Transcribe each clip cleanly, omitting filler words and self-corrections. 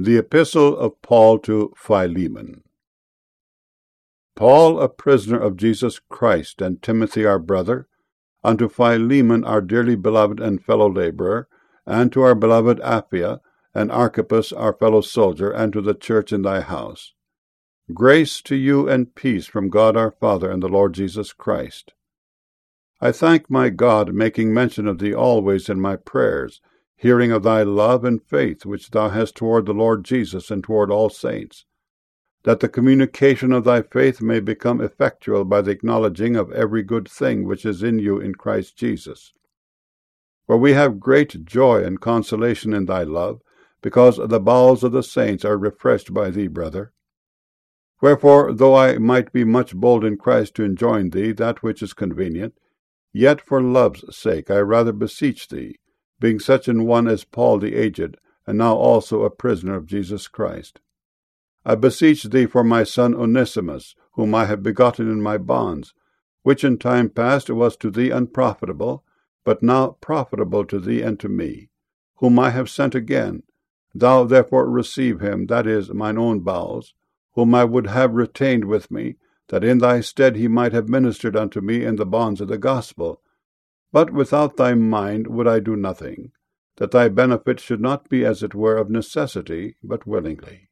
The Epistle of Paul to Philemon. Paul, a prisoner of Jesus Christ, and Timothy our brother, unto Philemon our dearly beloved and fellow laborer, and to our beloved Apphia, and Archippus our fellow soldier, and to the church in thy house. Grace to you and peace from God our Father and the Lord Jesus Christ. I thank my God, making mention of thee always in my prayers, hearing of thy love and faith which thou hast toward the Lord Jesus and toward all saints, that the communication of thy faith may become effectual by the acknowledging of every good thing which is in you in Christ Jesus. For we have great joy and consolation in thy love, because the bowels of the saints are refreshed by thee, brother. Wherefore, though I might be much bold in Christ to enjoin thee that which is convenient, yet for love's sake I rather beseech thee, being such an one as Paul the aged, and now also a prisoner of Jesus Christ. I beseech thee for my son Onesimus, whom I have begotten in my bonds, which in time past was to thee unprofitable, but now profitable to thee and to me, whom I have sent again. Thou therefore receive him, that is, mine own bowels, whom I would have retained with me, that in thy stead he might have ministered unto me in the bonds of the gospel. But without thy mind would I do nothing, that thy benefit should not be as it were of necessity, but willingly.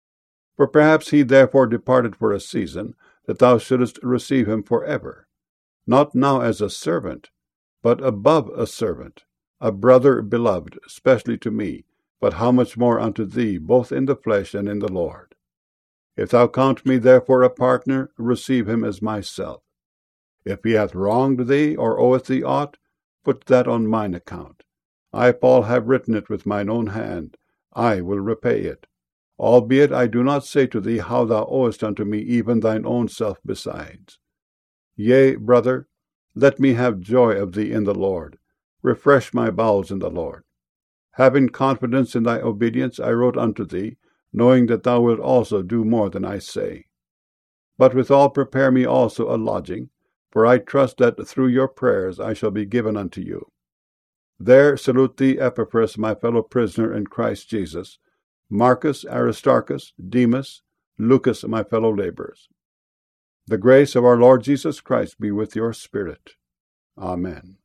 For perhaps he therefore departed for a season, that thou shouldest receive him for ever, not now as a servant, but above a servant, a brother beloved, specially to me, but how much more unto thee, both in the flesh and in the Lord. If thou count me therefore a partner, receive him as myself. If he hath wronged thee, or oweth thee aught, put that on mine account. I, Paul, have written it with mine own hand. I will repay it. Albeit I do not say to thee how thou owest unto me even thine own self besides. Yea, brother, let me have joy of thee in the Lord. Refresh my bowels in the Lord. Having confidence in thy obedience, I wrote unto thee, knowing that thou wilt also do more than I say. But withal prepare me also a lodging, for I trust that through your prayers I shall be given unto you. There salute thee Epaphras, my fellow prisoner in Christ Jesus, Marcus, Aristarchus, Demas, Lucas, my fellow laborers. The grace of our Lord Jesus Christ be with your spirit. Amen.